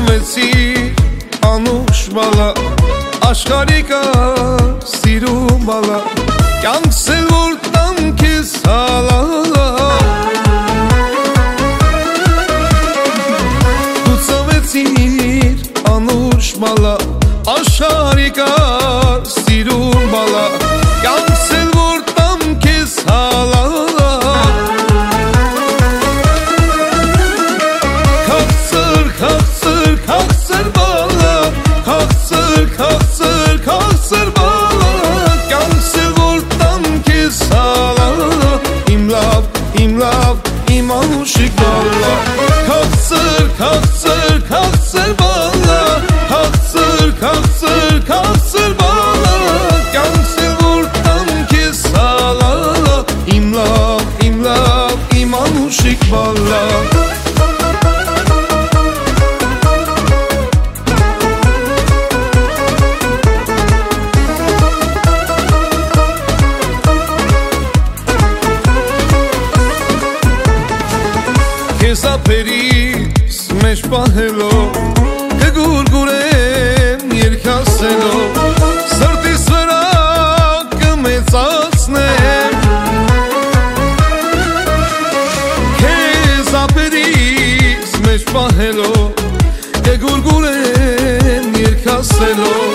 Լուծվեցիր անուշ բալա Աշխարհի կա սիրում բալա Կյանքս էլ որ տամ քեզ հալա Լուծվեցիր անուշ բալա Աշխարհի կա սիրում բալա Կյանքս էլ որ տամ քեզ հալա Քաղցր բալա Քաղցր բալա Կյանքս էլ որ տամ քեզ հալա Իմ լավ, իմ անուշիկ բալա Քաղցր բալա Քաղցր բալա Կյանքս էլ որ տամ քեզ հալա Իմ լավ, իմ անուշիկ բալա Քեզ ափերիս մեջ պահելով կգուրգուրեմ երգասելով Սրտիս վրա կմեծացնեմ Քեզ ափերիս մեջ պահելով կգուրգուրեմ երգասելով